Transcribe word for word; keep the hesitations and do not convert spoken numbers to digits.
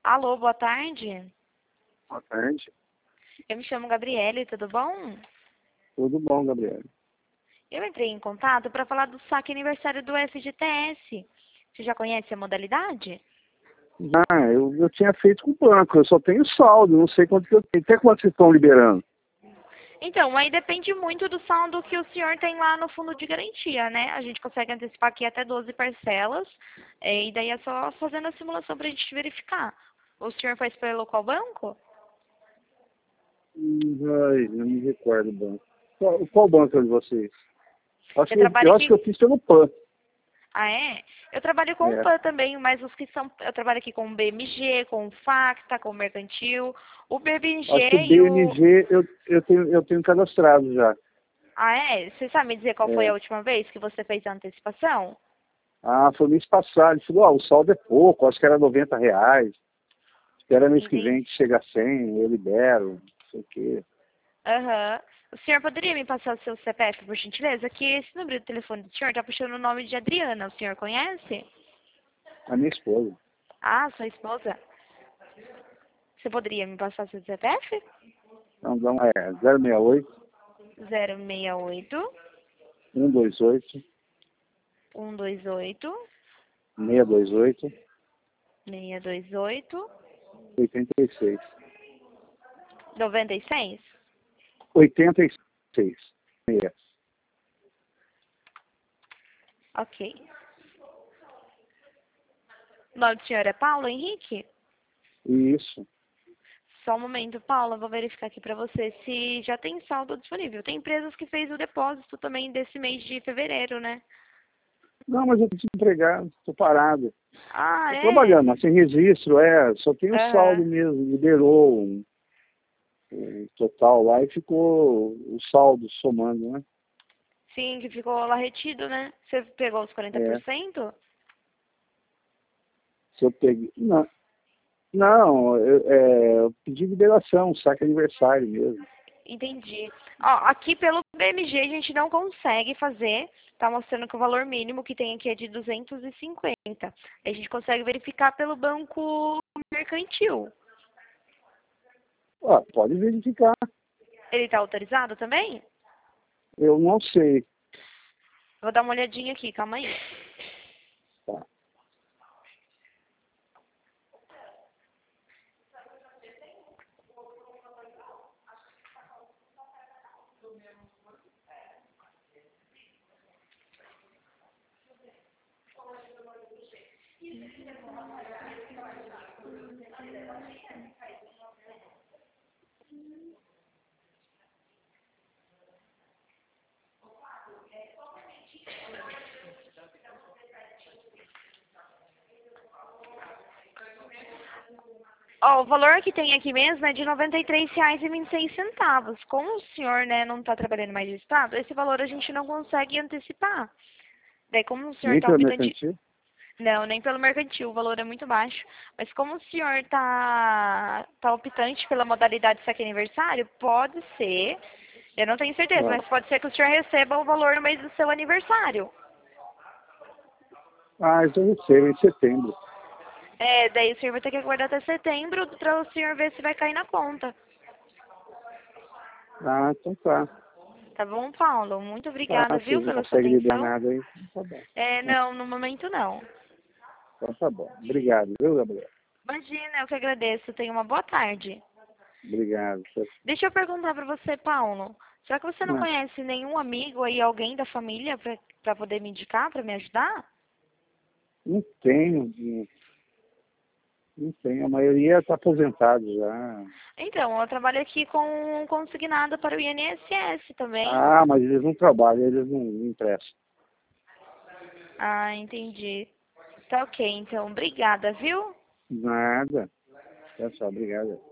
Alô, boa tarde. Boa tarde. Eu me chamo Gabriele, tudo bom? Tudo bom, Gabriel? Eu entrei em contato para falar do saque aniversário do F G T S. Você já conhece a modalidade? Ah, eu, eu tinha feito com o banco, eu só tenho saldo, não sei quanto que eu tenho. Até quanto vocês estão liberando? Então, aí depende muito do saldo que o senhor tem lá no fundo de garantia, né? A gente consegue antecipar aqui até doze parcelas, eh, e daí é só fazendo a simulação para a gente verificar. O senhor faz pelo qual banco? Hum, ai, não me recordo o banco. Qual, qual banco é de vocês? Acho Eu que, trabalho eu acho aqui... que eu fiz pelo PAN. Ah, é? Eu trabalho com o É. P A N também, mas os que são... Eu trabalho aqui com o B M G, com o Facta, com o Mercantil. O Acho que o B M G e o... B M G eu, eu, tenho, eu tenho cadastrado já. Ah, é? Você sabe me dizer qual foi É. a última vez que você fez a antecipação? Ah, foi mês passado. Ele falou, ah, o saldo é pouco, acho que era noventa reais. Espera mês que vem Entendi. que chega a cem, eu libero, não sei o quê. Aham. O senhor poderia me passar o seu C P F, por gentileza? Que esse número de telefone do senhor tá puxando o nome de Adriana. O senhor conhece? A minha esposa. Ah, sua esposa. Você poderia me passar o seu C P F? Então, dá uma, é, zero seis oito, zero seis oito, um dois oito, um dois oito, seis dois oito, seis dois oito, oitenta e seis. noventa e seis. oitenta e seis. É. Ok. O nome do senhor é Paulo Henrique? Isso. Só um momento, Paula, vou verificar aqui para você se já tem saldo disponível. Tem empresas que fez o depósito também desse mês de fevereiro, né? Não, mas eu estou desempregado, estou parado. Ah, Estou é? trabalhando, mas sem registro, é, só tem o saldo Aham. mesmo, liberou o um, total lá e ficou o saldo somando, né? Sim, que ficou lá retido, né? Você pegou os quarenta por É, cento? se eu peguei. Não, não eu, é, eu pedi liberação, saque aniversário mesmo. Entendi. Ó, aqui pelo B M G a gente não consegue fazer. Tá mostrando que o valor mínimo que tem aqui é de duzentos e cinquenta. A gente consegue verificar pelo banco mercantil. Ah, pode verificar. Ele tá autorizado também? Eu não sei. Vou dar uma olhadinha aqui, calma aí. Tá. Ó, o valor que tem aqui mesmo é de noventa e três reais e vinte e seis centavos. Como o senhor, né, não está trabalhando mais de estado, esse valor a gente não consegue antecipar. Daí, como o senhor Nem está pelo optando de... mercantil? Não, nem pelo mercantil, o valor é muito baixo. Mas como o senhor está tá optante pela modalidade saque aniversário, pode ser, eu não tenho certeza, Ah, mas pode ser que o senhor receba o valor no mês do seu aniversário. ah, então eu recebo em setembro. É, daí o senhor vai ter que aguardar até setembro para o senhor ver se vai cair na conta. Ah, então tá. Tá bom, Paulo? Muito Ah, obrigada, viu, vocês não pela sua conseguem liberar atenção. nada aí? Então tá bom. É, Ah, não, no momento não. então tá bom. Obrigado, viu, Gabriel? Imagina, eu que agradeço. Tenha uma boa tarde. Obrigado. Deixa eu perguntar pra você, Paulo. Será que você não Ah, conhece nenhum amigo aí, alguém da família, pra, pra poder me indicar, pra me ajudar? não tenho, não, não tenho. A maioria está aposentado já. Então, eu trabalho aqui com consignado para o I N S S também. Ah, mas eles não trabalham, eles não não emprestam. Ah, entendi. Tá ok, então. Obrigada, viu? Nada. É só, obrigado.